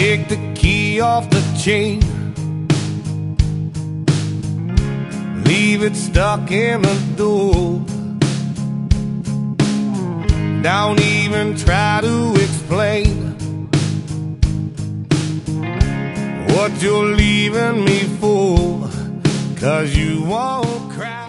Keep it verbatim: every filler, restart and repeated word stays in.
Take the key off the chain, leave it stuck in the door. Don't even try to explain what you're leaving me for, 'cause you won't cry.